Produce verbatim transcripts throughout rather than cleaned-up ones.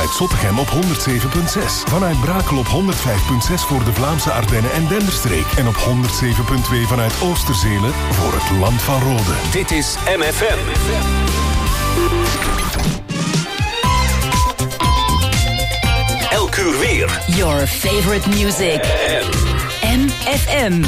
vanuit Zottegem op honderd zeven komma zes. Vanuit Brakel op honderd vijf komma zes voor de Vlaamse Ardennen en Denderstreek. En op honderd zeven komma twee vanuit Oosterzelen voor het Land van Rode. Dit is M F M. Elk uur weer. Your favorite music. M F M.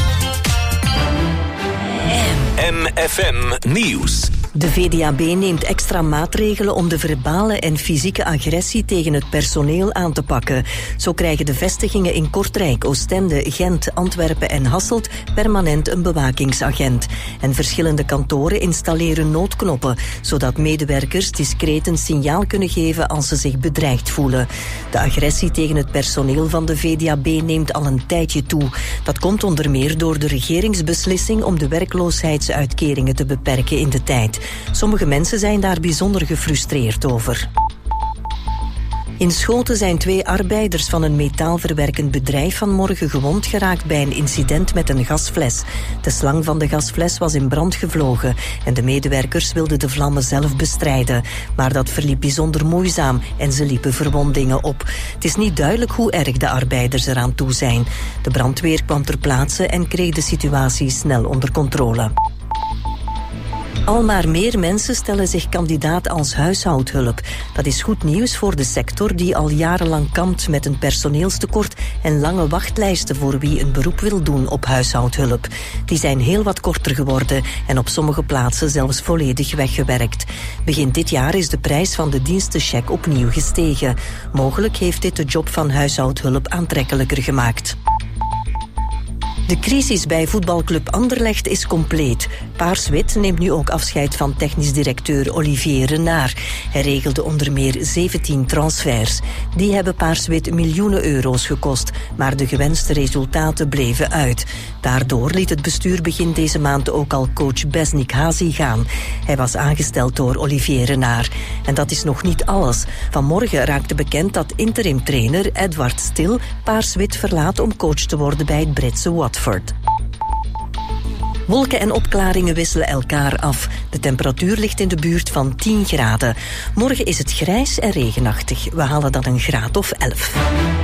M F M Nieuws. De V D A B neemt extra maatregelen om de verbale en fysieke agressie tegen het personeel aan te pakken. Zo krijgen de vestigingen in Kortrijk, Oostende, Gent, Antwerpen en Hasselt permanent een bewakingsagent. En verschillende kantoren installeren noodknoppen, zodat medewerkers discreet een signaal kunnen geven als ze zich bedreigd voelen. De agressie tegen het personeel van de V D A B neemt al een tijdje toe. Dat komt onder meer door de regeringsbeslissing om de werkloosheidsuitkeringen te beperken in de tijd. Sommige mensen zijn daar bijzonder gefrustreerd over. In Schoten zijn twee arbeiders van een metaalverwerkend bedrijf vanmorgen gewond geraakt bij een incident met een gasfles. De slang van de gasfles was in brand gevlogen en de medewerkers wilden de vlammen zelf bestrijden. Maar dat verliep bijzonder moeizaam en ze liepen verwondingen op. Het is niet duidelijk hoe erg de arbeiders eraan toe zijn. De brandweer kwam ter plaatse en kreeg de situatie snel onder controle. Al maar meer mensen stellen zich kandidaat als huishoudhulp. Dat is goed nieuws voor de sector die al jarenlang kampt met een personeelstekort en lange wachtlijsten voor wie een beroep wil doen op huishoudhulp. Die zijn heel wat korter geworden en op sommige plaatsen zelfs volledig weggewerkt. Begin dit jaar is de prijs van de dienstencheck opnieuw gestegen. Mogelijk heeft dit de job van huishoudhulp aantrekkelijker gemaakt. De crisis bij voetbalclub Anderlecht is compleet. Paars-Wit neemt nu ook afscheid van technisch directeur Olivier Renard. Hij regelde onder meer zeventien transfers. Die hebben Paars-Wit miljoenen euro's gekost, maar de gewenste resultaten bleven uit. Daardoor liet het bestuur begin deze maand ook al coach Besnik Hazi gaan. Hij was aangesteld door Olivier Renard. En dat is nog niet alles. Vanmorgen raakte bekend dat interim-trainer Edward Stil Paars-Wit verlaat om coach te worden bij het Britse Watford. Wolken en opklaringen wisselen elkaar af. De temperatuur ligt in de buurt van tien graden. Morgen is het grijs en regenachtig. We halen dan een graad of elf.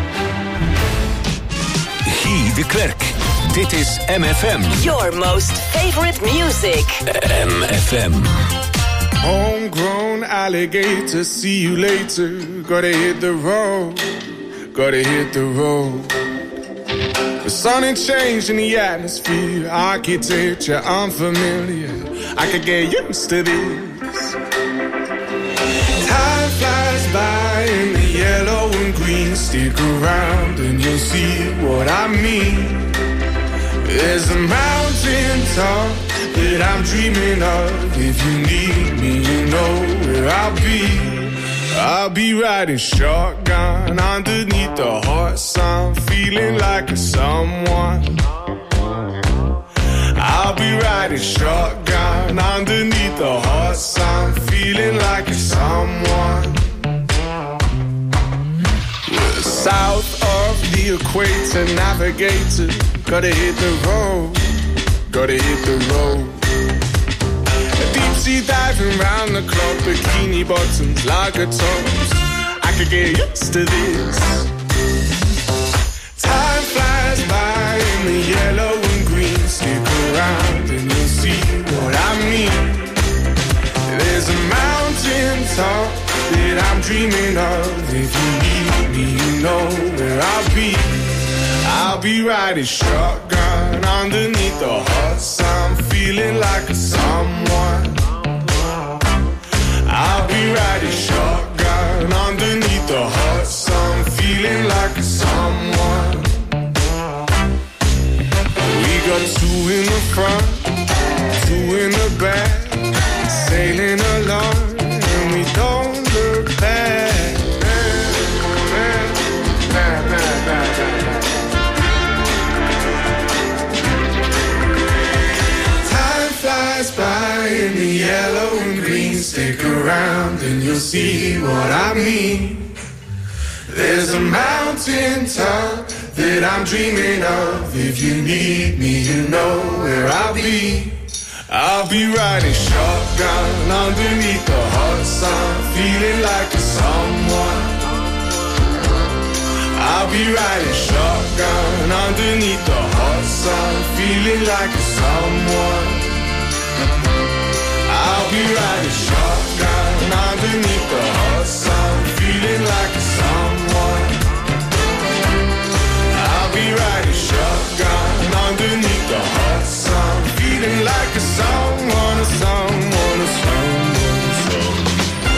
Guy de Klerk. Dit is M F M. Your most favorite music. M F M. Homegrown alligator, see you later. Gotta hit the road. Gotta hit the road. The sun ain't changed in the atmosphere. Architecture unfamiliar. I could get used to this. Time flies by in the yellow and green. Stick around and you'll see what I mean. There's a mountain top that I'm dreaming of. If you need me, you know where I'll be. I'll be riding shotgun underneath the hot sun, feeling like a someone. I'll be riding shotgun underneath the hot sun, feeling like a someone. We're south of the equator, navigator. Gotta hit the road, gotta hit the road. Deep sea diving round the clock, bikini bottoms, lager tops. I could get used to this. Time flies by in the yellow and green. Stick around and you'll see what I mean. There's a mountain top that I'm dreaming of. If you need me, you know where I'll be. I'll be riding shotgun underneath the hot sun, feeling like a someone. I'll be riding shotgun underneath the hot sun, feeling like a someone. We got two in the front, two in the back, sailing along, and we don't look back. Flies by in the yellow and green. Stick around and you'll see what I mean. There's a mountain top that I'm dreaming of. If you need me, you know where I'll be. I'll be riding shotgun underneath the hot sun, feeling like a someone. I'll be riding shotgun underneath the hot sun, feeling like a someone. I'll be riding shotgun underneath the hot sun, feeling like a someone. I'll be riding shotgun underneath the hot sun, feeling like a someone, a someone, a someone, a someone.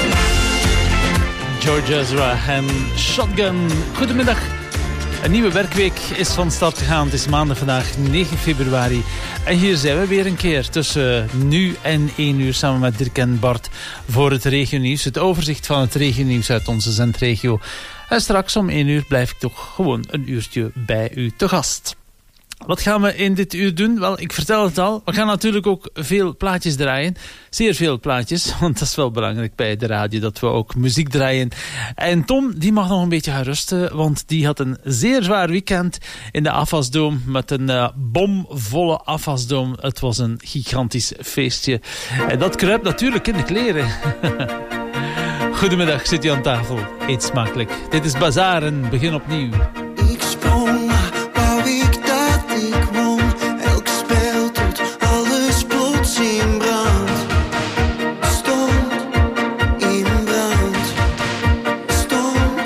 George Ezra en Shotgun. Goedemiddag. Een nieuwe werkweek is van start gegaan. Het is maandag vandaag negen februari. En hier zijn we weer een keer tussen nu en één uur samen met Dirk en Bart voor het regionieuws. Het overzicht van het regionieuws uit onze zendregio. En straks om één uur blijf ik toch gewoon een uurtje bij u te gast. Wat gaan we in dit uur doen? Wel, ik vertel het al. We gaan natuurlijk ook veel plaatjes draaien. Zeer veel plaatjes, want dat is wel belangrijk bij de radio, dat we ook muziek draaien. En Tom, die mag nog een beetje gaan rusten, want die had een zeer zwaar weekend in de Afasdoom met een uh, bomvolle Afasdoom. Het was een gigantisch feestje. En dat kruipt natuurlijk in de kleren. Goedemiddag, zit u aan tafel. Eet smakelijk. Dit is Bazaar en begin opnieuw. Ik sprong, maar wou ik dat ik won. Elk spel tot alles plots in brand. Stond in brand. Stond.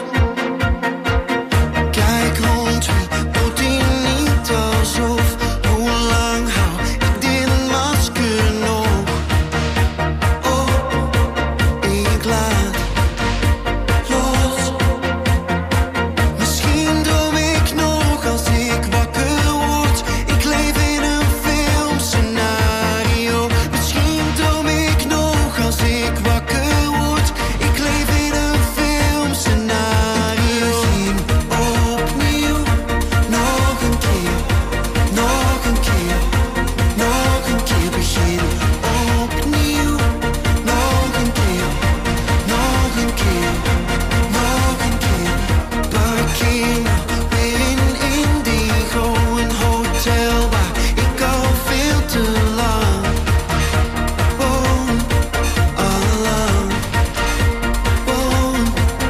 Kijk rond, wie doet hier niet alsof. Hoe lang hou ik dit masker nog? Oh, ik laat los. Misschien droom ik nog als ik wakker word. Ik leef in een filmscenario. Misschien droom ik nog als ik wakker word. Ik leef in een filmscenario. Begin opnieuw, nog een keer, nog een keer, nog een keer. Begin opnieuw, nog een keer, nog een keer, nog een keer. Parkeer me weer in Indigo, een hotel waar ik al veel te lang woon, allang woon.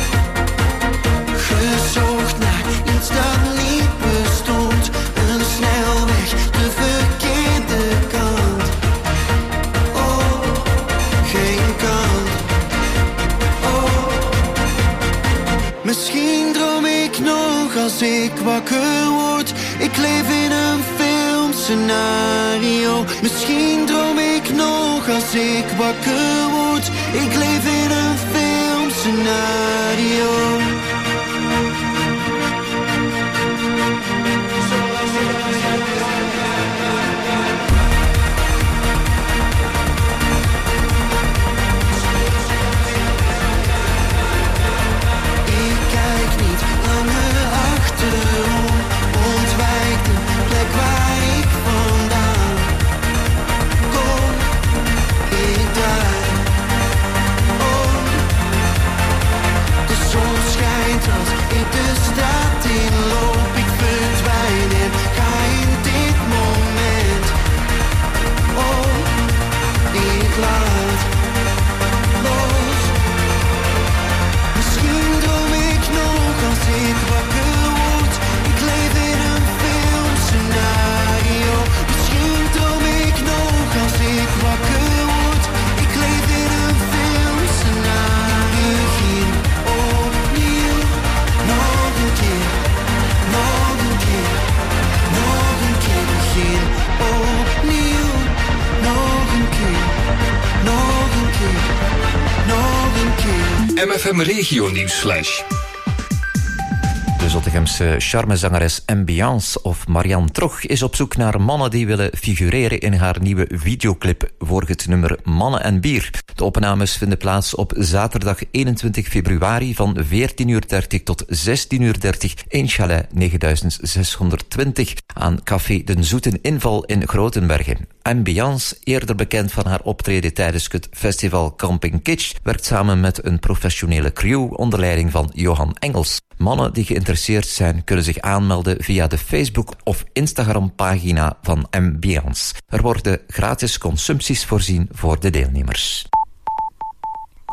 Gezocht naar iets dat niet bestond, een snelweg, de verkeerde kant. Oh, geen kant. Oh, misschien droom ik nog als ik wakker word. Ik leef in een filmscenario. Misschien droom ik nog als ik wakker word. Ik leef in een filmscenario. Ik kijk niet langer achterom. Ontwijk de plek waar ik vandaan kom. Ik draai om. De zon schijnt als ik de straat inloop. Ik verdwijn en ga in dit moment. Oh, ik laat los. Misschien droom ik nog als ik wakker word. Ik leef in een filmscenario. Misschien droom ik nog als ik wakker word. Ik leef in een filmscenario. Begin opnieuw, nog een keer, nog een keer, nog een keer. Begin opnieuw, nog een keer, nog een keer, nog een keer. M F M Regio Nieuwsflash. De Zottegemse charmezangeres Ambiance of Marianne Trog is op zoek naar mannen die willen figureren in haar nieuwe videoclip voor het nummer Mannen en Bier. De opnames vinden plaats op zaterdag eenentwintig februari van veertien uur dertig tot zestien uur dertig in Chalet negenduizend zeshonderdtwintig aan Café Den Zoeten Inval in Grotenbergen. Ambiance, eerder bekend van haar optreden tijdens het festival Camping Kitsch, werkt samen met een professionele crew onder leiding van Johan Engels. Mannen die geïnteresseerd zijn kunnen zich aanmelden via de Facebook- of Instagram-pagina van Ambiance. Er worden gratis consumpties voorzien voor de deelnemers.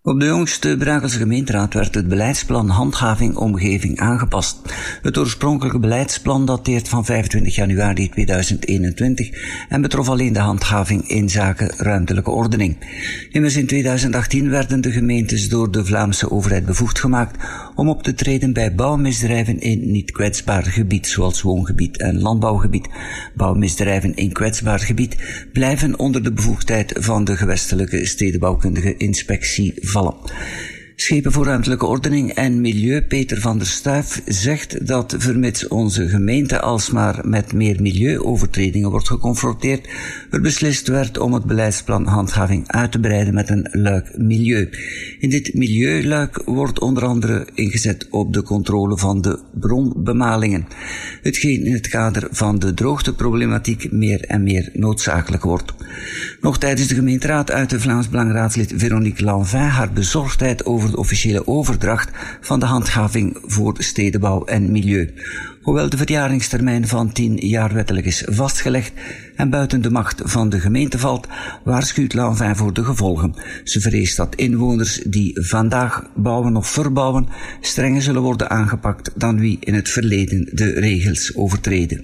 Op de jongste Brakelse gemeenteraad werd het beleidsplan Handhaving Omgeving aangepast. Het oorspronkelijke beleidsplan dateert van vijfentwintig januari tweeduizend eenentwintig en betrof alleen de handhaving in zaken ruimtelijke ordening. Immers in tweeduizend achttien werden de gemeentes door de Vlaamse overheid bevoegd gemaakt om op te treden bij bouwmisdrijven in niet kwetsbaar gebied, zoals woongebied en landbouwgebied. Bouwmisdrijven in kwetsbaar gebied blijven onder de bevoegdheid van de gewestelijke stedenbouwkundige inspectie vallen. Schepen voor ruimtelijke ordening en milieu Peter van der Stuif zegt dat vermits onze gemeente alsmaar met meer milieuovertredingen wordt geconfronteerd, er beslist werd om het beleidsplan handhaving uit te breiden met een luik milieu. In dit milieuluik wordt onder andere ingezet op de controle van de bronbemalingen, hetgeen in het kader van de droogteproblematiek meer en meer noodzakelijk wordt. Nog tijdens de gemeenteraad uitte Vlaams Belangraadslid Veronique Lanvin haar bezorgdheid over de officiële overdracht van de handhaving voor stedenbouw en milieu. Hoewel de verjaringstermijn van tien jaar wettelijk is vastgelegd en buiten de macht van de gemeente valt, waarschuwt Lanvin voor de gevolgen. Ze vreest dat inwoners die vandaag bouwen of verbouwen strenger zullen worden aangepakt dan wie in het verleden de regels overtreden.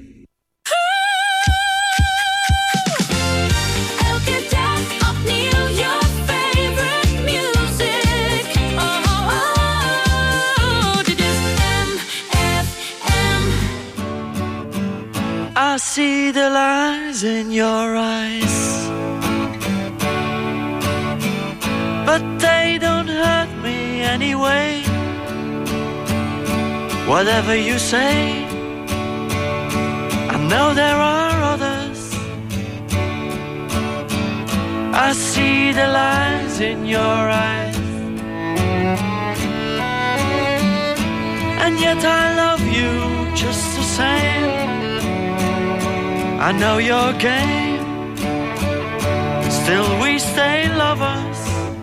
I see the lies in your eyes, but they don't hurt me anyway. Whatever you say, I know there are others. I see the lies in your eyes, and yet I love you just the same. I know your game, still we stay lovers.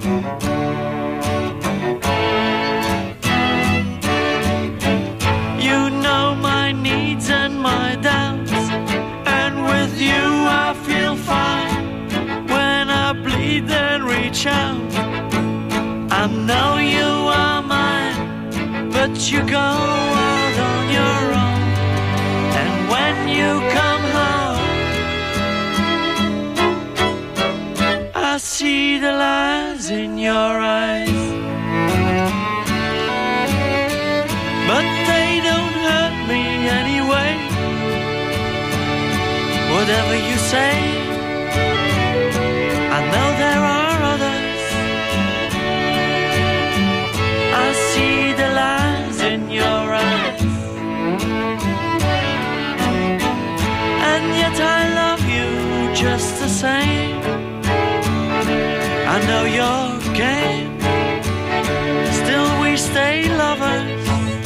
You know my needs and my doubts, and with you I feel fine. When I bleed then reach out, I know you are mine, but you go out on your own. And when you come home, I see the lies in your eyes, but they don't hurt me anyway. Whatever you say, I know there are others. I see the lies in your eyes, and yet I love you just the same. I know your game, still we stay lovers.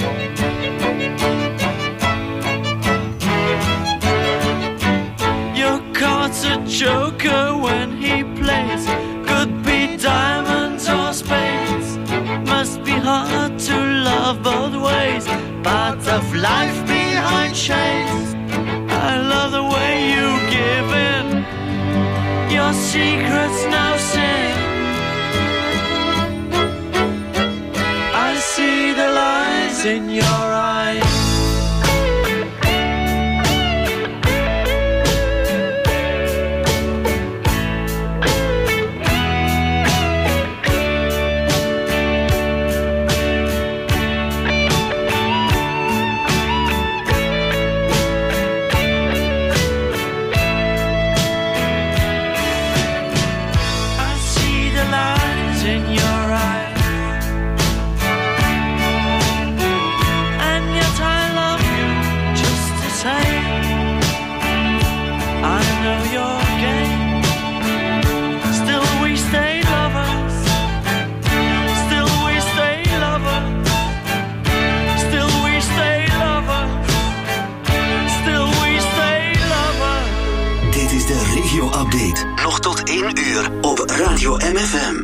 Your card's a joker when he plays, could be diamonds or spades. Must be hard to love both ways, part of life behind shades. I love the way you give in, your secret's no sin. I see the lies in your eyes. Update. Nog tot één uur op Radio M F M.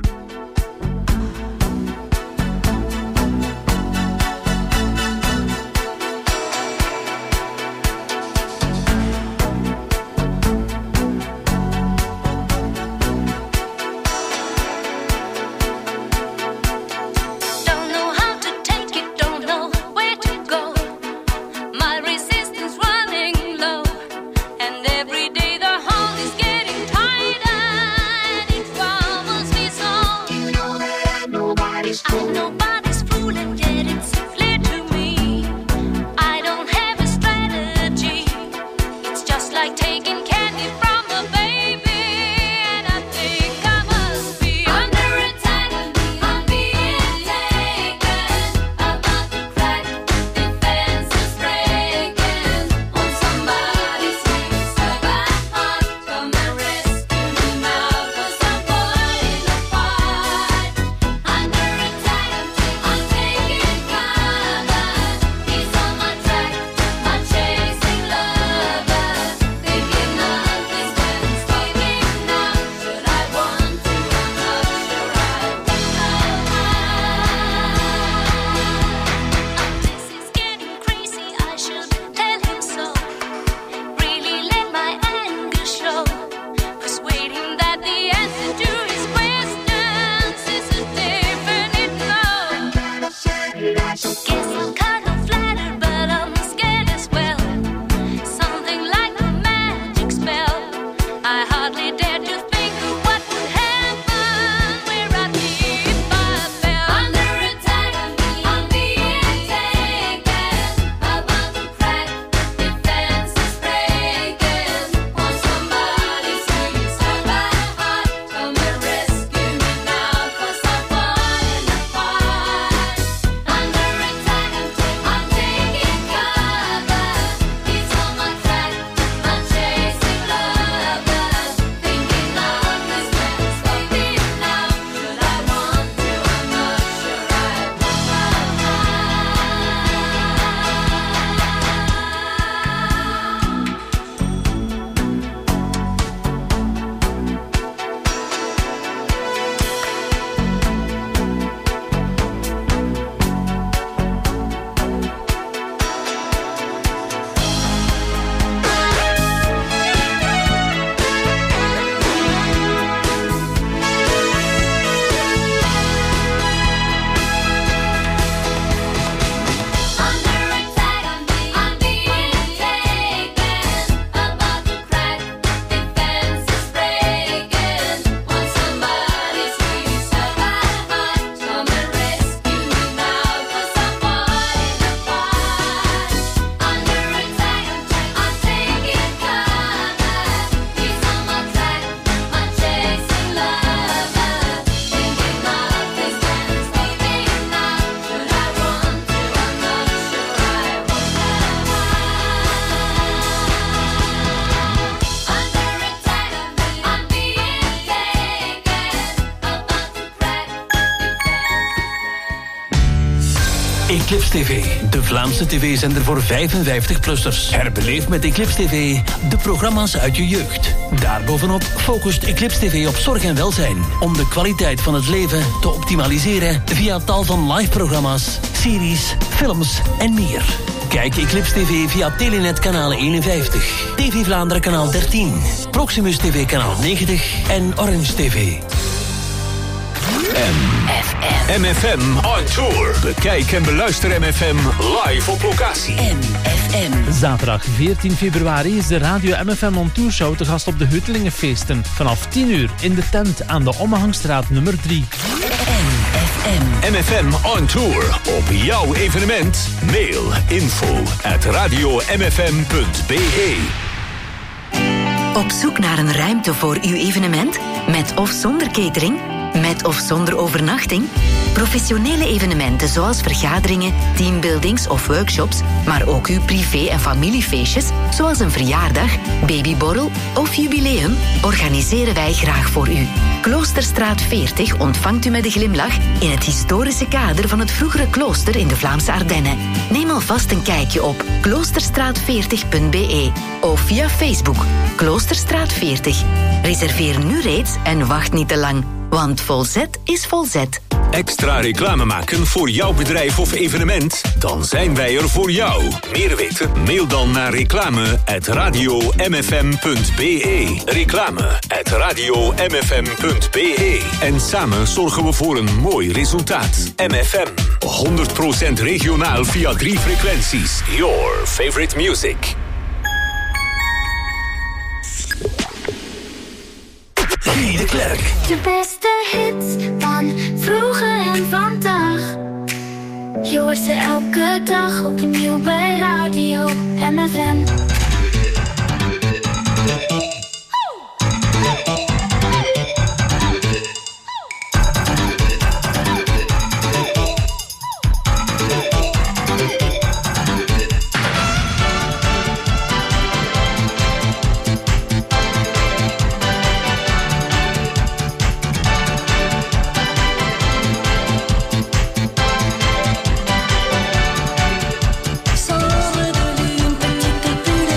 Eclipse T V, de Vlaamse tv-zender voor vijfenvijftig-plussers. Herbeleef met Eclipse T V de programma's uit je jeugd. Daarbovenop focust Eclipse T V op zorg en welzijn. Om de kwaliteit van het leven te optimaliseren via tal van live-programma's, series, films en meer. Kijk Eclipse T V via Telenet kanaal eenenvijftig, T V Vlaanderen kanaal dertien, Proximus T V kanaal negentig en Orange T V. M F M on tour. Bekijk en beluister M F M live op locatie. M F M. Zaterdag veertien februari is de Radio M F M on Tour Show te gast op de Heutelingenfeesten. Vanaf tien uur in de tent aan de Ommehangstraat nummer drie. M F M. M F M on tour. Op jouw evenement. Mail info at radio m f m punt b e. Op zoek naar een ruimte voor uw evenement? Met of zonder catering? Met of zonder overnachting? Professionele evenementen zoals vergaderingen, teambuildings of workshops, maar ook uw privé- en familiefeestjes, zoals een verjaardag, babyborrel of jubileum, organiseren wij graag voor u. Kloosterstraat veertig ontvangt u met een glimlach in het historische kader van het vroegere klooster in de Vlaamse Ardennen. Neem alvast een kijkje op kloosterstraat veertig punt b e of via Facebook Kloosterstraat veertig. Reserveer nu reeds en wacht niet te lang, want volzet is volzet. Extra reclame maken voor jouw bedrijf of evenement? Dan zijn wij er voor jou. Meer weten? Mail dan naar reclame at radio m f m punt b e. Reclame at radio m f m punt b e. En samen zorgen we voor een mooi resultaat. M F M. honderd procent regionaal via drie frequenties. Your favorite music. Guy de Klerk. De beste hits van vroeger en vandaag. Je hoort ze elke dag opnieuw bij Radio M F M. Sans redonner une petite bulle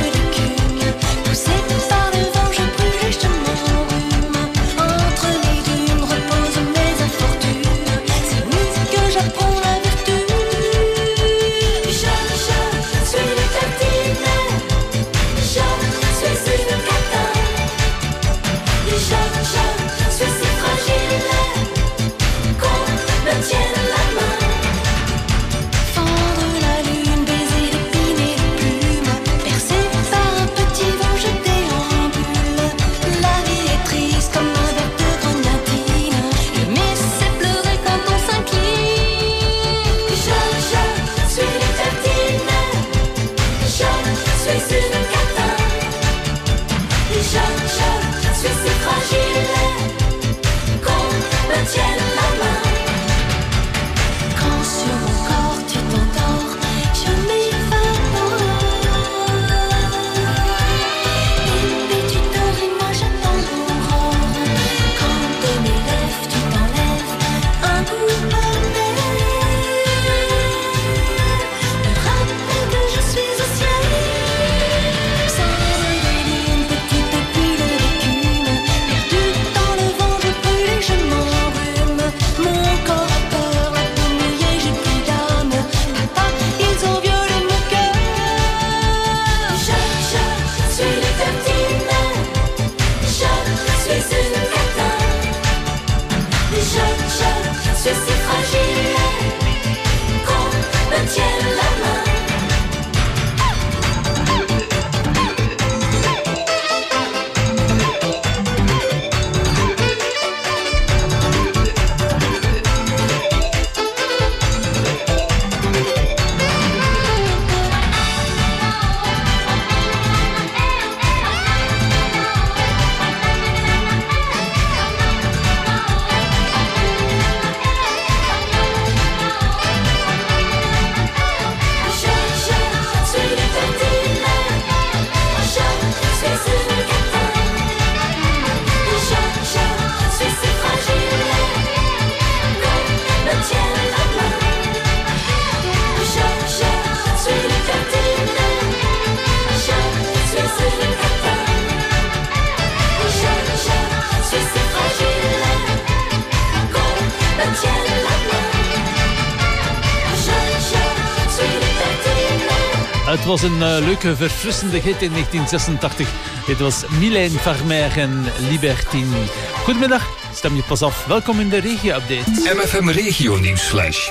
Het was een uh, leuke, verfrissende hit in negentien zesentachtig. Dit was Mylène Farmer en Libertine. Goedemiddag, stem je pas af. Welkom in de regio-update. M F M Regio Nieuwsflash.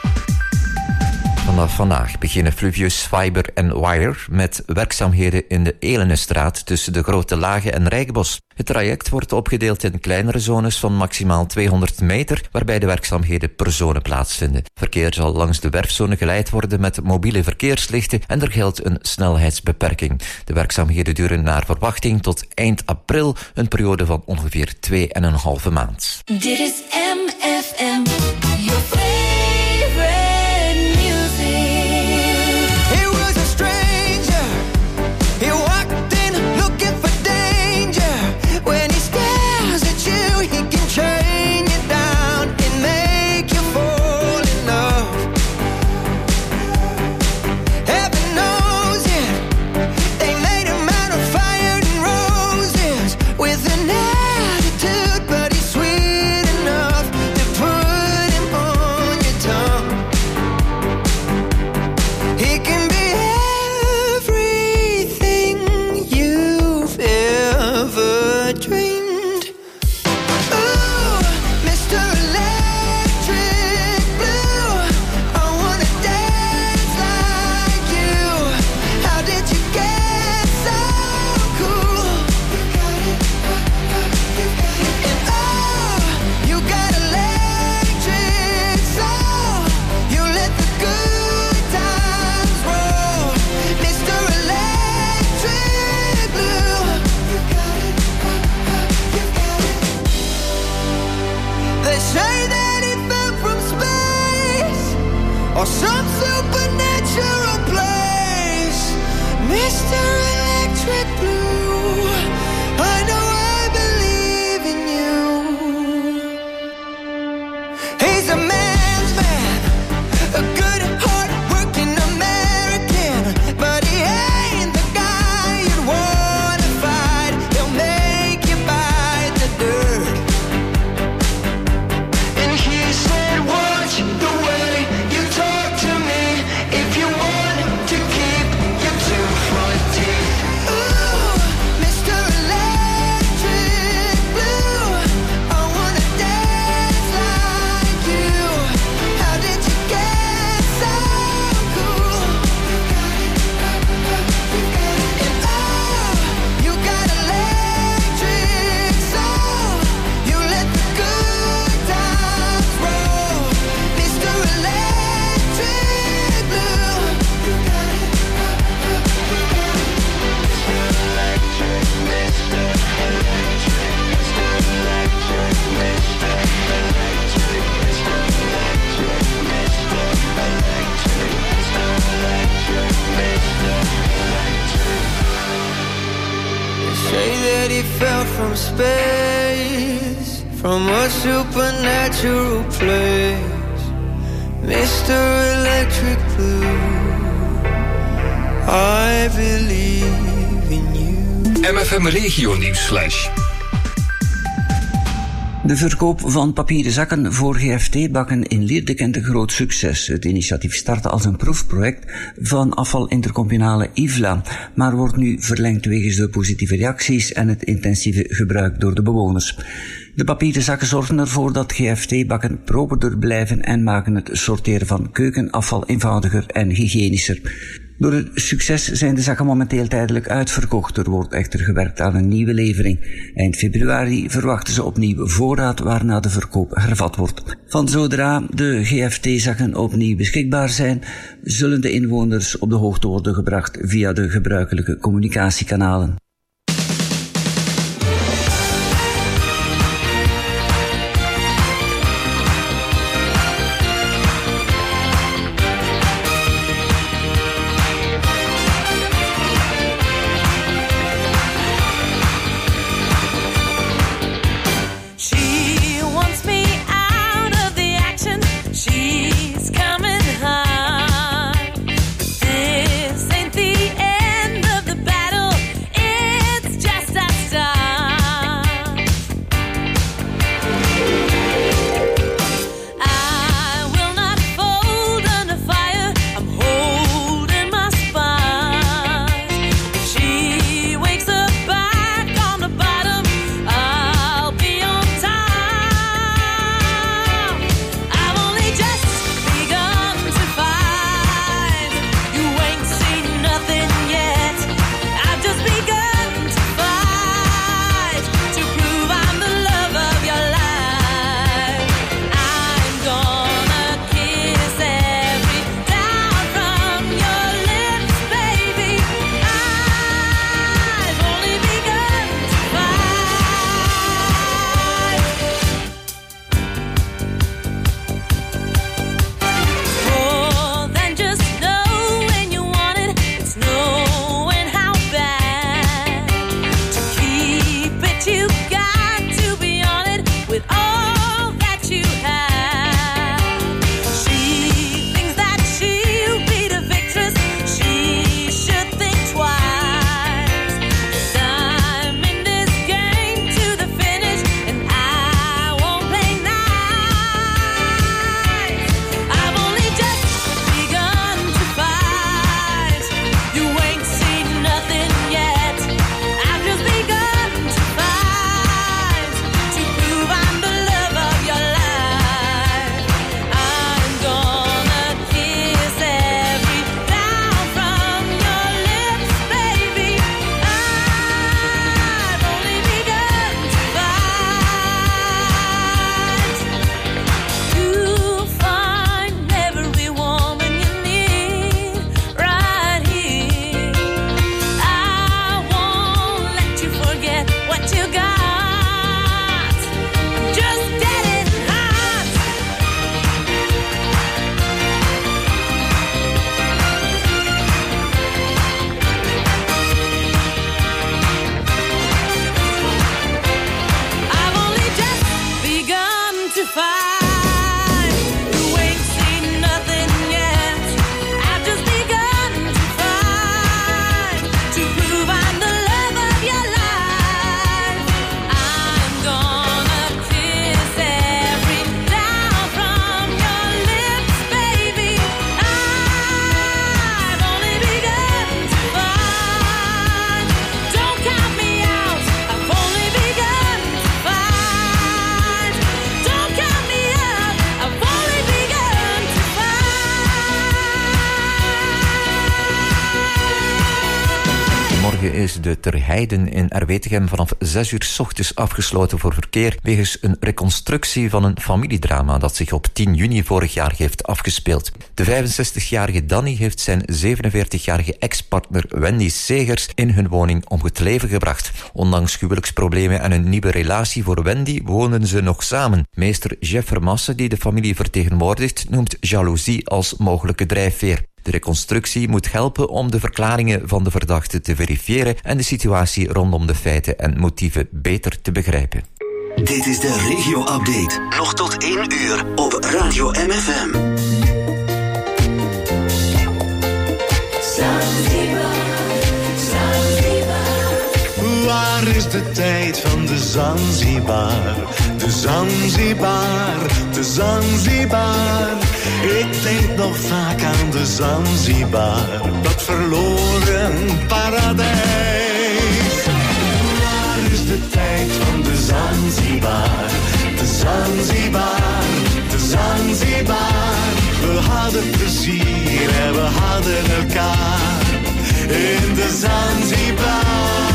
Vanaf vandaag beginnen Fluvius Fiber en Wire met werkzaamheden in de Elenestraat tussen de Grote Lage en Rijkbos. Het traject wordt opgedeeld in kleinere zones van maximaal tweehonderd meter, waarbij de werkzaamheden per zone plaatsvinden. Verkeer zal langs de werfzone geleid worden met mobiele verkeerslichten en er geldt een snelheidsbeperking. De werkzaamheden duren naar verwachting tot eind april, een periode van ongeveer twee en een halve maand. Dit is M F M, your favorite music. He was a stranger. He walked in looking for danger. When he stares at you, he can chain you down and make you fall in love. Heaven knows it. They made him out of fire and roses with an attitude, but he's sweet enough to put him on your tongue. He can be everything you've ever dreamed. Ooh, Mister Electric Blue, I wanna dance like you. How did you get so cool? And oh, you got electric soul. You let the good times roll, Mister Electric Blue. They say that he fell from space or some supernatural place, Mister Electric Blue. I know I believe in you. He's a man's man, a good, hard-working American, but he ain't the guy you'd wanna fight. He'll make you bite the dirt. And he said, watch the way you talk to me if you want to keep your two front teeth. Ooh, Mister Electric Blue, I wanna dance like you. How did you get so cool? And oh, you got electric soul. You let the good times roll, Mister Electric Blue. They say that he fell from space, from a supernatural place, Mister Electric Blue. I believe in you. M F M Regio Nieuwsflash. De verkoop van papieren zakken voor G F T-bakken in Lierde kent een groot succes. Het initiatief startte als een proefproject van afvalintercommunale I V L A, maar wordt nu verlengd wegens de positieve reacties en het intensieve gebruik door de bewoners. De papieren zakken zorgen ervoor dat G F T-bakken properder blijven en maken het sorteren van keukenafval eenvoudiger en hygiënischer. Door het succes zijn de zakken momenteel tijdelijk uitverkocht. Er wordt echter gewerkt aan een nieuwe levering. Eind februari verwachten ze opnieuw voorraad, waarna de verkoop hervat wordt. Van zodra de G F T-zakken opnieuw beschikbaar zijn, zullen de inwoners op de hoogte worden gebracht via de gebruikelijke communicatiekanalen. She wants me out of the action. She's coming hard. This ain't the end of the battle. is de Ter Heiden in Erwetegem vanaf zes uur 's ochtends afgesloten voor verkeer wegens een reconstructie van een familiedrama dat zich op tien juni vorig jaar heeft afgespeeld. De vijfenzestigjarige Danny heeft zijn zevenenveertigjarige ex-partner Wendy Segers in hun woning om het leven gebracht. Ondanks huwelijksproblemen en een nieuwe relatie voor Wendy wonen ze nog samen. Meester Jeff Vermassen, die de familie vertegenwoordigt, noemt jaloezie als mogelijke drijfveer. De reconstructie moet helpen om de verklaringen van de verdachte te verifiëren en de situatie rondom de feiten en motieven beter te begrijpen. Dit is de regio-update. Nog tot één uur op Radio M F M. Waar is de tijd van de Zanzibar? De Zanzibar, de Zanzibar. Ik denk nog vaak aan de Zanzibar, dat verloren paradijs. Waar is de tijd van de Zanzibar? De Zanzibar, de Zanzibar. We hadden plezier en we hadden elkaar in de Zanzibar.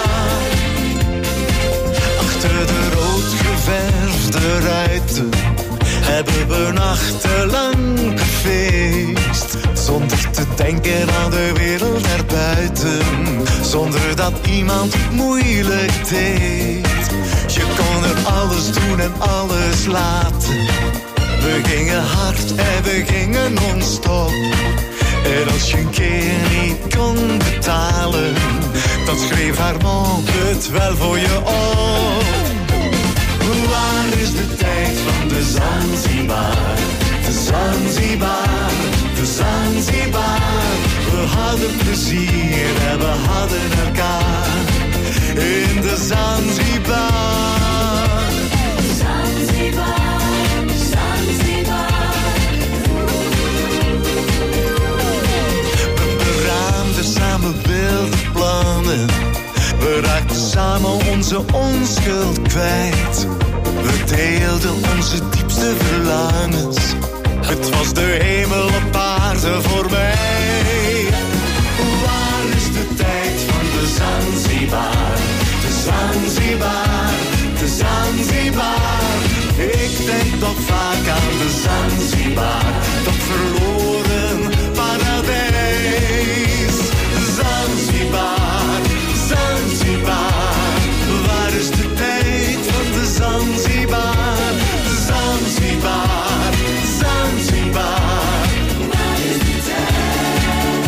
Achter de rood geverfde ruiten hebben we nachtenlang gefeest, zonder te denken aan de wereld erbuiten, zonder dat iemand moeilijk deed. Je kon er alles doen en alles laten. We gingen hard en we gingen non-stop. En als je een keer niet kon betalen, dan schreef haar mond het wel voor je op. Waar is de tijd van de Zanzibar? De Zanzibar, de Zanzibar. We hadden plezier en we hadden elkaar in de Zanzibar. Zanzibar, Zanzibar. We beraamden samen wilde plannen. We raakten samen onze onschuld kwijt. We deelden onze diepste verlangens. Het was de hemel op aarde voor mij. Waar is de tijd van de Zanzibar? De Zanzibar, de Zanzibar. Ik denk nog vaak aan de Zanzibar, dat verloren paradijs. Zanzibar, Zanzibar. Waar is de tijd van de Zanzibar? Zanzibar, Zanzibar. Waar is de tijd?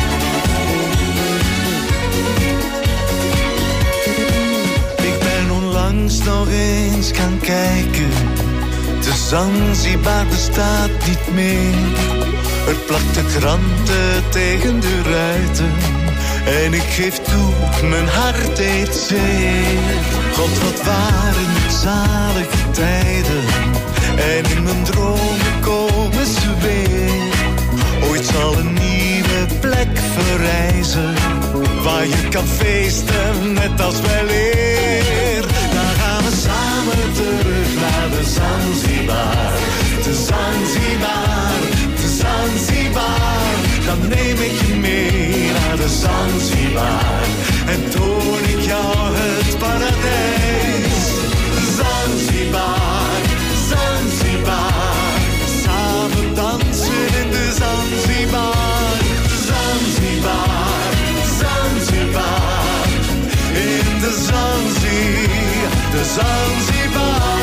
Ik ben onlangs nog eens gaan kijken. De Zanzibar bestaat niet meer. Er plakten kranten tegen de ruiten. En ik geef toe, mijn hart deed zeer. God, wat waren het zalige tijden. En in mijn dromen komen ze weer. Ooit zal een nieuwe plek verrijzen, waar je kan feesten net als wel eer. Dan gaan we samen terug naar de Zanzibar. De Zanzibar, de Zanzibar. Dan neem ik je mee naar de Zanzibar en toon ik jou het paradijs. Zanzibar, Zanzibar. Samen dansen in de Zanzibar. Zanzibar, Zanzibar. In de Zanzibar, de Zanzibar.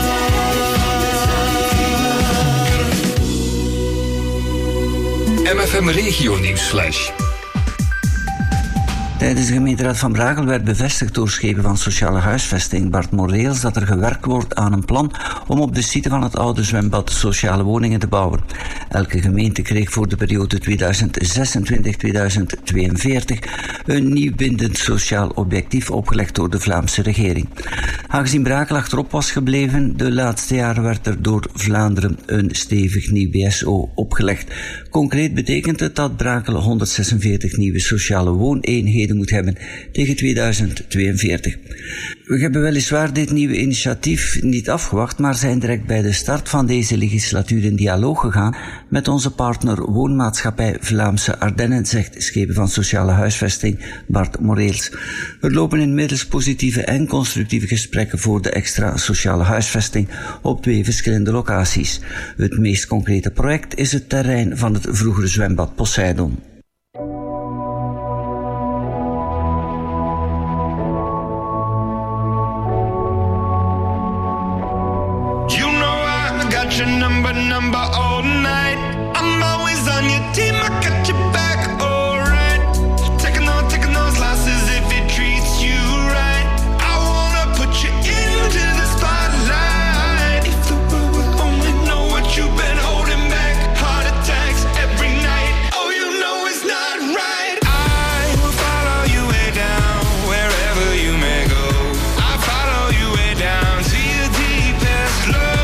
M F M Regio Nieuwsflash. Tijdens de gemeenteraad van Brakel werd bevestigd door schepen van sociale huisvesting Bart Moreels dat er gewerkt wordt aan een plan om op de site van het oude zwembad sociale woningen te bouwen. Elke gemeente kreeg voor de periode tweeduizend zesentwintig tot tweeduizend tweeënveertig een nieuw bindend sociaal objectief opgelegd door de Vlaamse regering. Aangezien Brakel achterop was gebleven de laatste jaren werd er door Vlaanderen een stevig nieuw B S O opgelegd. Concreet betekent het dat Brakel honderdzesenveertig nieuwe sociale wooneenheden geleden moet hebben tegen tweeduizend tweeënveertig. We hebben weliswaar dit nieuwe initiatief niet afgewacht, maar zijn direct bij de start van deze legislatuur in dialoog gegaan met onze partner Woonmaatschappij Vlaamse Ardennen, zegt Schepen van Sociale Huisvesting Bart Moreels. Er lopen inmiddels positieve en constructieve gesprekken voor de extra sociale huisvesting op twee verschillende locaties. Het meest concrete project is het terrein van het vroegere zwembad Poseidon. Your number, number all night. I'm always on your team, I got your back, alright. Taking on, taking those losses if it treats you right. I wanna put you into the spotlight. If the world would only know what you've been holding back. Heart attacks every night. Oh, you know it's not right. I will follow you way down, wherever you may go. I follow you way down to your deepest low.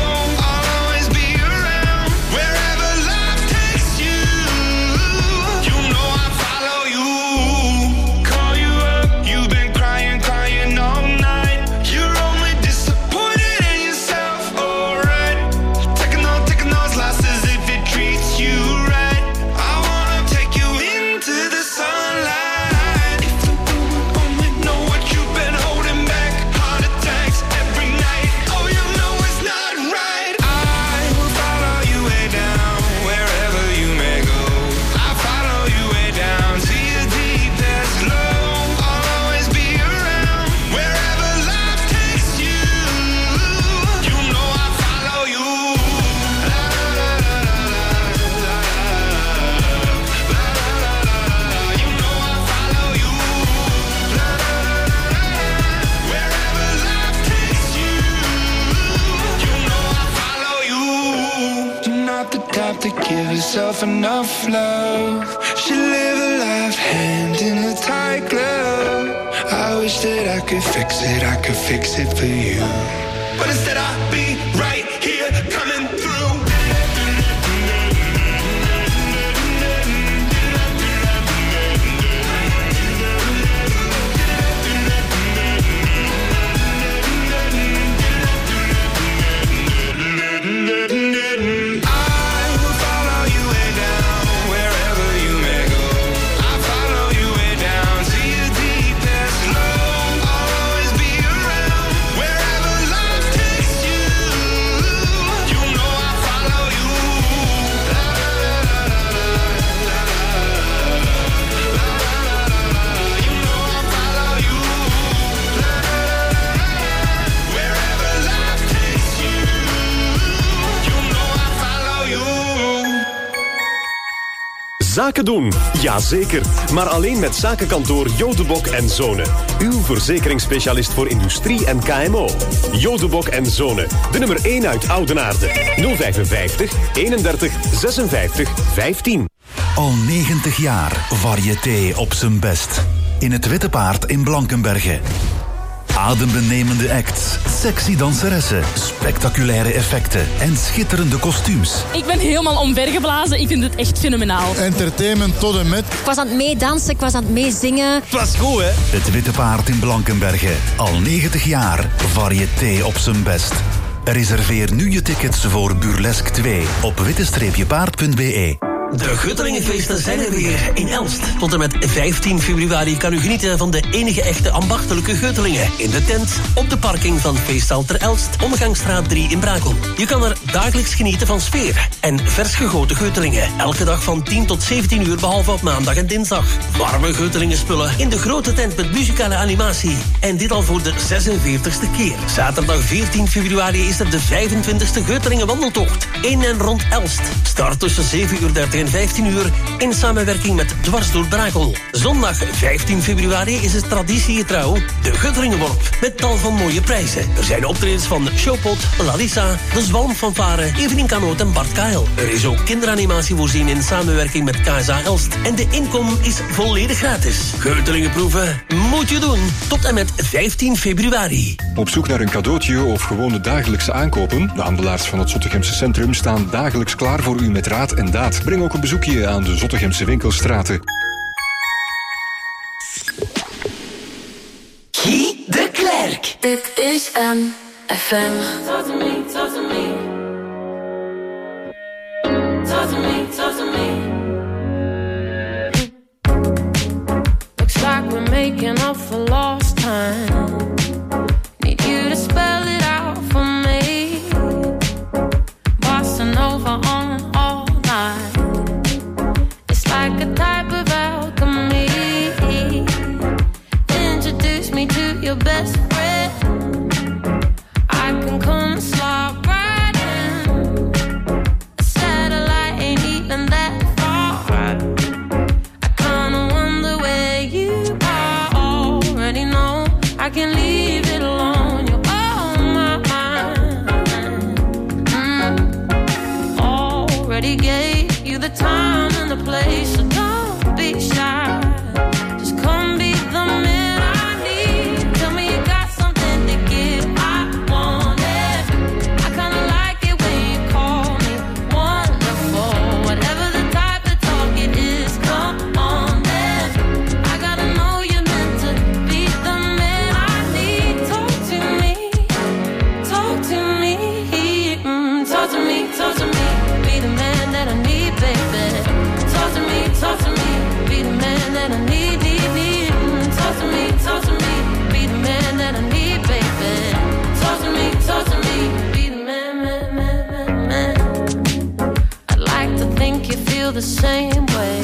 To give yourself enough love. Should live a life hand in a tight glove. I wish that I could fix it, I could fix it for you. But instead I'll be right here coming through. Zaken doen, jazeker. Maar alleen met zakenkantoor Jodebok en Zonen. Uw verzekeringsspecialist voor industrie en K M O. Jodebok en Zonen, de nummer één uit Oudenaarde. nul vijfenvijftig, eenendertig, zesenvijftig, vijftien. Al negentig jaar variété op zijn best. In het Witte Paard in Blankenberge. Adembenemende acts, sexy danseressen, spectaculaire effecten en schitterende kostuums. Ik ben helemaal omvergeblazen, ik vind het echt fenomenaal. Entertainment tot en met. Ik was aan het meedansen, ik was aan het meezingen. Het was goed, hè? Het Witte Paard in Blankenberge. Al negentig jaar variété op zijn best. Reserveer nu je tickets voor Burlesque twee op witte paard punt b e. De Guttelingenfeesten zijn er weer in Elst. Tot en met vijftien februari kan u genieten van de enige echte ambachtelijke Guttelingen. In de tent, op de parking van Feestzaal ter Elst, Omgangsstraat drie in Brakel. Je kan er dagelijks genieten van sfeer en vers gegoten Guttelingen. Elke dag van tien tot zeventien uur, behalve op maandag en dinsdag. Warme Guttelingen spullen in de grote tent met muzikale animatie. En dit al voor de zesenveertigste keer. Zaterdag veertien februari is er de vijfentwintigste Guttelingen wandeltocht. In en rond Elst. Start tussen zeven uur dertig en vijftien uur in samenwerking met Dwars door Brakel. Zondag vijftien februari is het traditiegetrouw de Guttelingenworp met tal van mooie prijzen. Er zijn optredens van Showpot, Lalisa, De Zwalm Fanfare, Evelien Kanoot en Bart Kael. Er is ook kinderanimatie voorzien in samenwerking met K S A Elst. En de inkom is volledig gratis. Guttelingenproeven moet je doen tot en met vijftien februari. Op zoek naar een cadeautje of gewone dagelijkse aankopen? De handelaars van het Zottegemse Centrum staan dagelijks klaar voor u met raad en daad. Breng ook een bezoekje aan de Zottegemse winkelstraten. Dit is M F M. Talk to me, talk to me. Talk to me, talk to me. Looks like we're making up for lost time. Need you to spell it out for me. Bossa Nova on all night. It's like a type of alchemy. Introduce me to your best friend. I can come slide right in. A satellite ain't even that far. I kinda wonder where you are. Already know I can leave it alone. You're on my mind. Mm. Already gave you the time and the place, so don't be shy. Just come be the man I need. Tell me you got something to give. I want it. I kinda like it when you call me wonderful. Whatever the type of talk it is, come on then. I gotta know you're meant to be the man I need. Talk to me, talk to me, mm, talk to me, talk to me. Be the man that I need, baby. Talk to me, talk to me. Be the man that I need, need, need. Mm, talk to me, talk to me. Be the man that I need, baby. Talk to me, talk to me. Be the man, man, man, man, man. I'd like to think you feel the same way,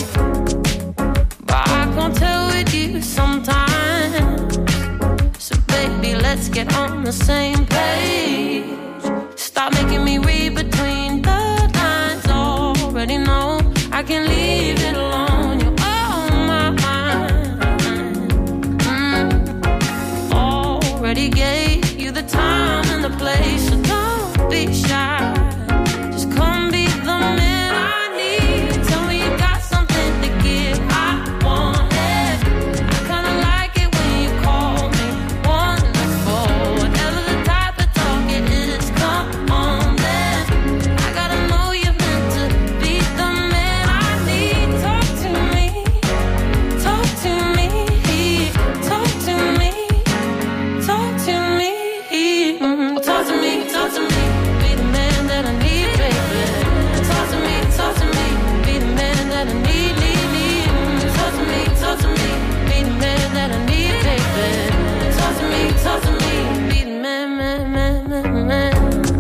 but I can't tell with you sometimes. So baby, let's get on the same page. Stop making me read between the lines. Already know I can leave it alone. You're on my mind. Mm. Already gave you the time and the place, so don't be shy. Just come be the man I need. Tell me you got something to give. I want it. I kinda like it when you call me wonderful. Whatever the type of talk it is, come on then. I gotta know you're meant to be the man I need. Talk to me, talk to me, talk to me, talk to me, mm, talk to me, talk to me. Be the man that I need, baby. Talk to me, talk to me. Be the man that I need, need, need. Mm, talk to me, talk to me. Be the man that I need, baby. Talk to me, talk to me. Be the man, man, man, man, man.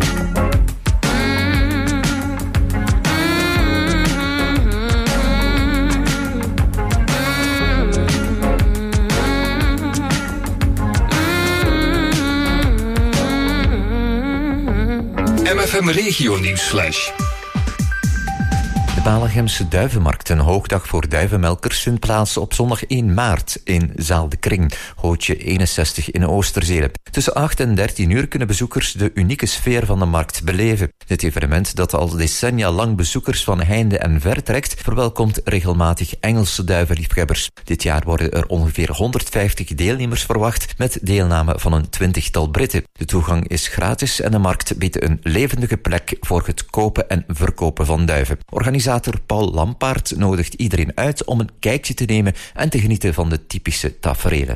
M F M Regio Nieuwsflash. De Balegemse Duivenmarkt, een hoogdag voor duivenmelkers, vindt plaats op zondag één maart in Zaal de Kring, Hootje eenenzestig in Oosterzele. Tussen acht en dertien uur kunnen bezoekers de unieke sfeer van de markt beleven. Dit evenement, dat al decennia lang bezoekers van heinde en ver trekt, verwelkomt regelmatig Engelse duivenliefhebbers. Dit jaar worden er ongeveer honderdvijftig deelnemers verwacht, met deelname van een twintigtal Britten. De toegang is gratis en de markt biedt een levendige plek voor het kopen en verkopen van duiven. Organisator Paul Lampaert nodigt iedereen uit om een kijkje te nemen en te genieten van de typische taferelen.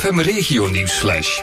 M F M Regio Nieuwsflash.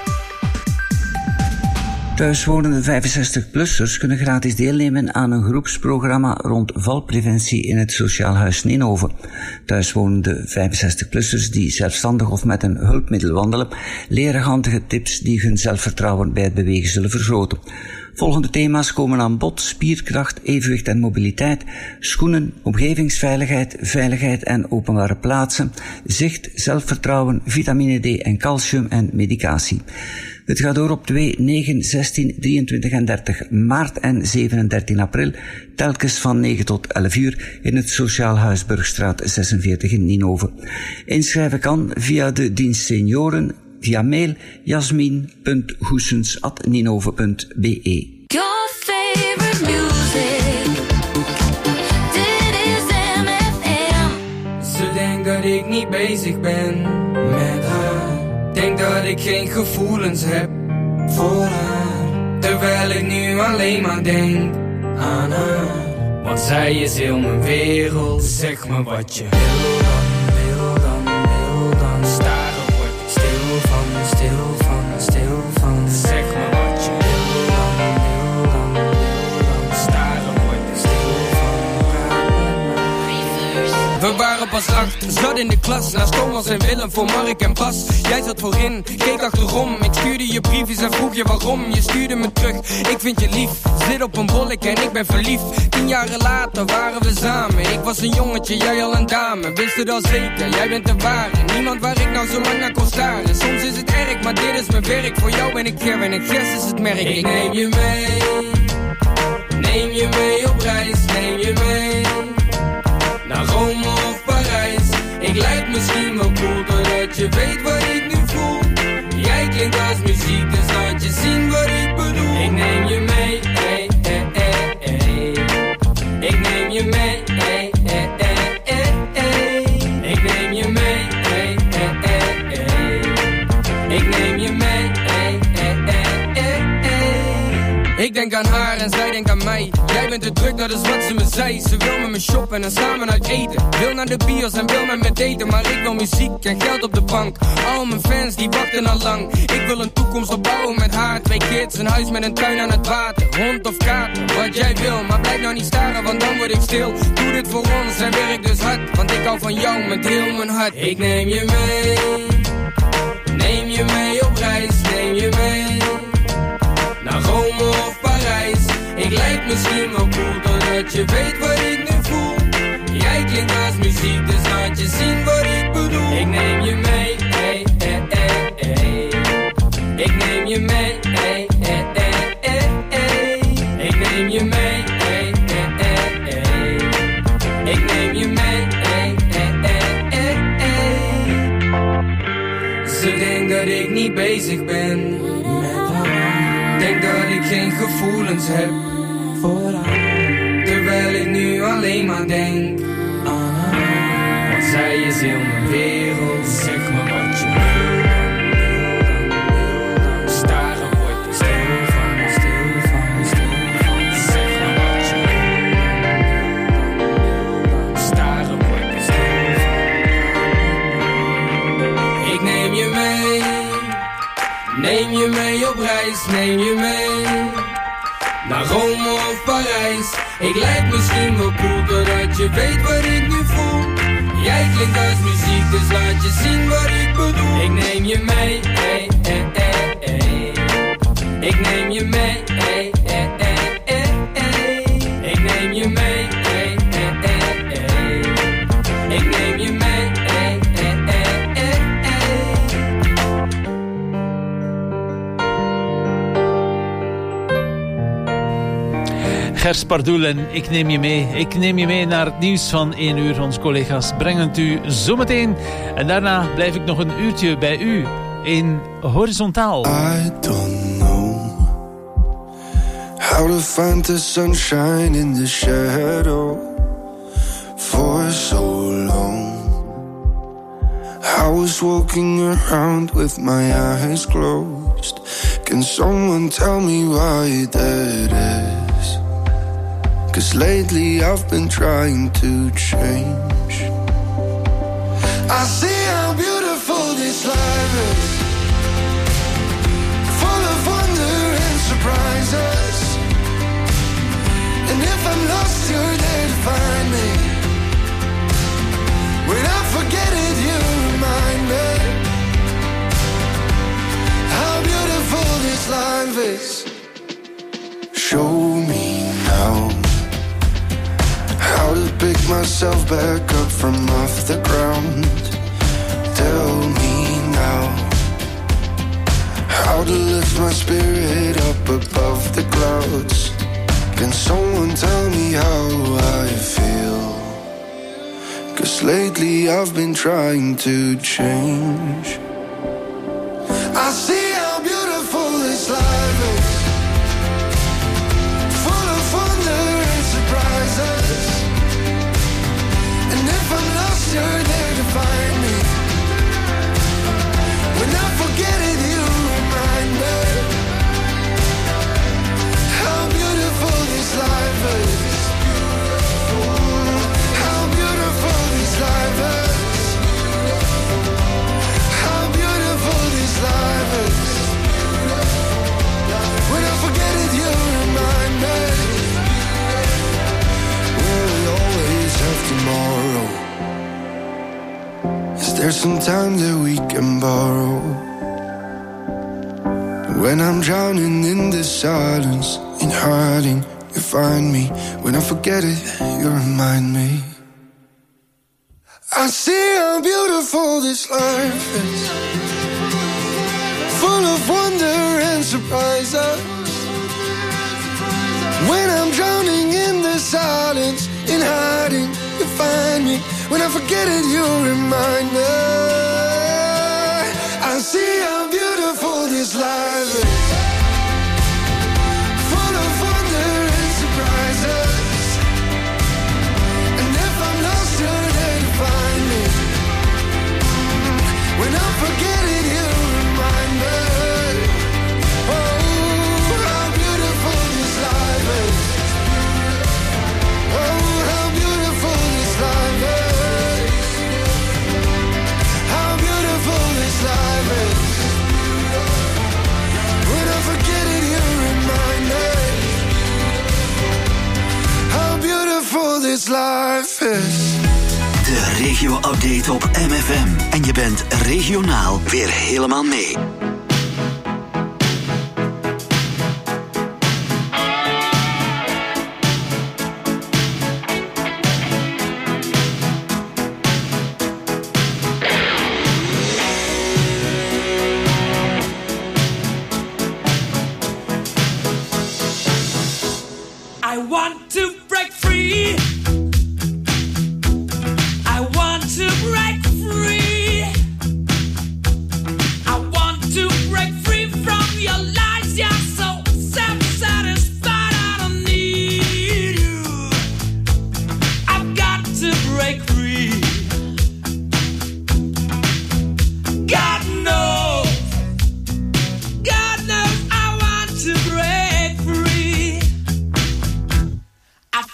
Thuiswonende vijfenzestig-plussers kunnen gratis deelnemen aan een groepsprogramma rond valpreventie in het Sociaal Huis Ninove. Thuiswonende vijfenzestig-plussers die zelfstandig of met een hulpmiddel wandelen, leren handige tips die hun zelfvertrouwen bij het bewegen zullen vergroten. Volgende thema's komen aan bod: spierkracht, evenwicht en mobiliteit, schoenen, omgevingsveiligheid, veiligheid en openbare plaatsen, zicht, zelfvertrouwen, vitamine D en calcium en medicatie. Het gaat door op twee, negen, zestien, drieëntwintig en dertig maart en zeven en dertien april, telkens van negen tot elf uur in het Sociaal Huis Burgstraat zesenveertig in Ninove. Inschrijven kan via de dienst senioren, via mail jasmin punt goesens at ninove punt be. Your favorite music. Dit is M F M. Ze denkt dat ik niet bezig ben met haar. Denk dat ik geen gevoelens heb voor haar. Terwijl ik nu alleen maar denk aan haar. Want zij is heel mijn wereld. Zeg me wat je wil dan, wil dan, wil dan. Staren word ik stil van, stil van, stil van. Zeg me wat je wil dan, wil dan, wil dan. Staren word ik stil van. We waren pas acht, zat in de klas. Naast Thomas en Willem voor Mark en Bas. Jij zat voorin, keek achterom. Ik stuurde je briefjes en vroeg je waarom. Je stuurde me terug, ik vind je lief. Zit op een bolletje en ik ben verliefd. Tien jaren later waren we samen. Ik was een jongetje, jij al een dame. Wist het al zeker, jij bent de ware. Niemand waar ik nou zo lang naar kon staren. Soms is het erg, maar dit is mijn werk. Voor jou ben ik Ger en ik Gers is het merk. Ik neem je mee, neem je mee op reis. Neem je mee naar Rome of Parijs. Ik lijk misschien wel cool, doordat je weet wat ik nu voel. Jij klinkt als muziek, dus laat je zien wat ik bedoel. Ik neem je mee, hey, hey, hey, hey. Ik neem je mee, hey, hey, hey, hey, hey. Ik neem je mee, hey, hey, hey, hey. Ik neem je mee, hey, hey, hey, hey, hey. Ik denk aan haar en zij denkt aan mij. Jij bent te druk, dat is wat ze me zei. Ze wil met me shoppen en samen uit eten. Wil naar de bios en wil met me daten. Maar ik wil muziek en geld op de bank. Al mijn fans die wachten al lang. Ik wil een toekomst opbouwen met haar. Twee kids, een huis met een tuin aan het water. Hond of kater, wat jij wil. Maar blijf nou niet staren, want dan word ik stil. Doe dit voor ons en werk dus hard. Want ik hou van jou met heel mijn hart. Ik neem je mee, neem je mee op reis. Neem je mee naar Rome of Parijs. Ik lijk misschien wel cool, doordat je weet wat ik nu voel. Jij klinkt als muziek, dus laat je zien wat ik bedoel. Ik neem je mee, hey, hey, hey, hey. Ik neem je mee, hey, hey, hey, hey, hey. Ik neem je mee, hey, hey, hey, hey. Ik neem je mee, hey, hey, hey, hey, hey. Ze denkt dat ik niet bezig ben met haar. Denk dat ik geen gevoelens heb voor haar. Terwijl ik nu alleen maar denk aan haar. Want zij is heel mijn wereld. Zeg me wat je wil dan, wil dan, wil dan. Staren word ik stil van, stil van, stil van. Zeg me wat je wil dan, wil dan. Staren word ik stil van. Ik neem je mee, neem je mee op reis. Neem je mee naar Rome of Parijs. Ik lijk misschien wel cool, doordat je weet wat ik nu voel. Jij klinkt als muziek, dus laat je zien wat ik bedoel. Ik neem je mee, hey, hey, hey, hey. Ik neem je mee, hey, hey, hey, hey, hey. Ik neem je mee, hey, hey, hey, hey. Ik neem je mee, hey, hey, hey, hey, hey. Gers Pardoel en ik neem je mee. Ik neem je mee naar het nieuws van één uur. Onze collega's brengen het u zometeen. En daarna blijf ik nog een uurtje bij u in Horizontaal. I don't know how to find the sunshine in the shadow for so long. I was walking around with my eyes closed. Can someone tell me why that is? 'Cause lately I've been trying to change. I see how beautiful this life is. canvas. Show me now how to pick myself back up from off the ground. Tell me now how to lift my spirit up above the clouds. Can someone tell me how I feel? 'Cause lately I've been trying to change. I see how beautiful this life is, full of wonder and surprises. And if I'm lost, you're there to find me. When I forget it, you remind me how beautiful this life is. How beautiful this life is. How beautiful this life is. When I forget it, you remind me. Will we always have tomorrow? Is there some time that we can borrow? When I'm drowning in the silence, in hiding, you find me. When I forget it, you remind me. I see how beautiful this life is, full of wonder and surprises. When I'm drowning in the silence, in hiding, you find me. When I forget it, you remind me. I see how beautiful this life is, full of wonder and surprises. And if I'm lost, you're there to find me. When I forget it, you remind me. Oh, how beautiful this life is. Oh, how beautiful this life is. How beautiful this life is. When I forget it, you remind me. How beautiful this life is. De regio-update op M F M. En je bent regionaal weer helemaal mee. I want to break free. I want to break free. I want to break free from your lies. You're so self-satisfied. I don't need you. I've got to break free. God knows. God knows I want to break free. I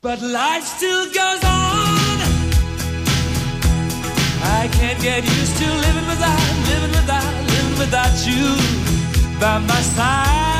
But life still goes on. I can't get used to living without, living without, living without you by my side.